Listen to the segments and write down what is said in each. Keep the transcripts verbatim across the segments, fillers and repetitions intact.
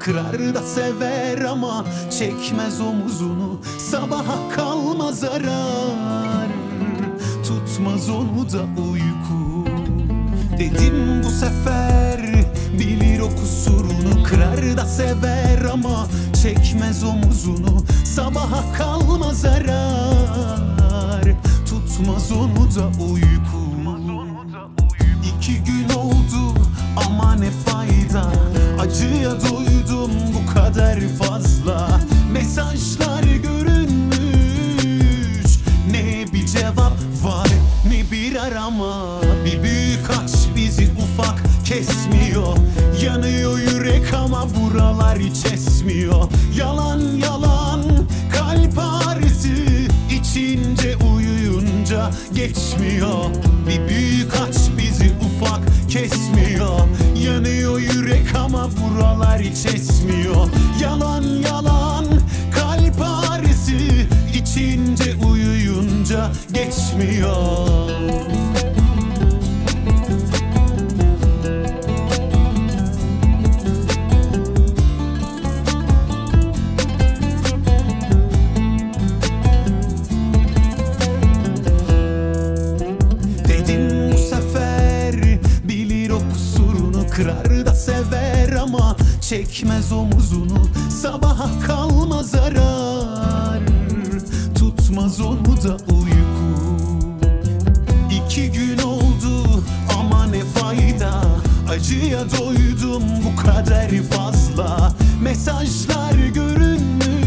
Kırar da sever ama çekmez omuzunu. Sabaha kalmaz arar, tutmaz onu da uyku. Dedim bu sefer bilir o kusurunu. Kırar da sever ama çekmez omuzunu. Sabaha kalmaz arar, tutmaz onu da uyku. İki gün oldu ama ne fayda, acıya doydum bu kadar fazla. Mesajlar görünmüş, ne bir cevap var ne bir arama. Bir büyük aç bizi ufak kesmiyor. Yanıyor yürek ama buralar hiç esmiyor. Yalan yalan kalp ağrısı, içince uyuyunca geçmiyor. Bir büyük aç bizi ufak kesmiyor. Yanıyor yürek ama buralar hiç esmiyor. Yalan yalan kalp ağrısı, içince uyuyunca geçmiyor. Kırar da sever ama çekmez omuzunu. Sabaha kalmaz arar, tutmaz onu da uyku. İki gün oldu ama ne fayda, acıya doydum bu kadar fazla. Mesajlar görünmüş,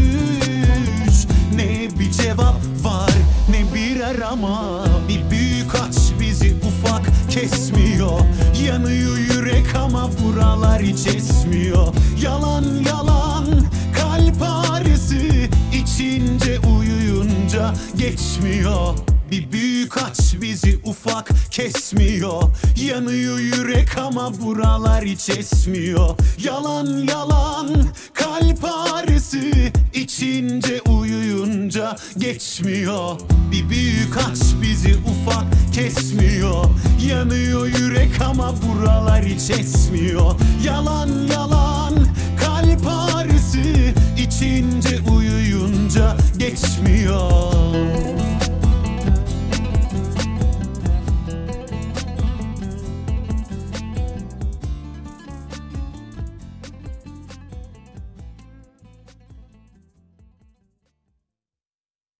ne bir cevap var ne bir arama. Bir büyük aç bizi ufak kesmiyor. Yanıyor yürek ama buralar hiç esmiyor. Yalan yalan kalp ağrısı, içince uyuyunca geçmiyor. Bir büyük aç bizi ufak kesmiyor. Yanıyor yürek ama buralar hiç esmiyor. Yalan yalan kalp ağrısı, içince uyuyunca geçmiyor. Bir büyük aç bizi ufak kesmiyor. Yanıyor yürek ama buralar hiç esmiyor. Yalan yalan kalp ağrısı, içince uyuyunca geçmiyor.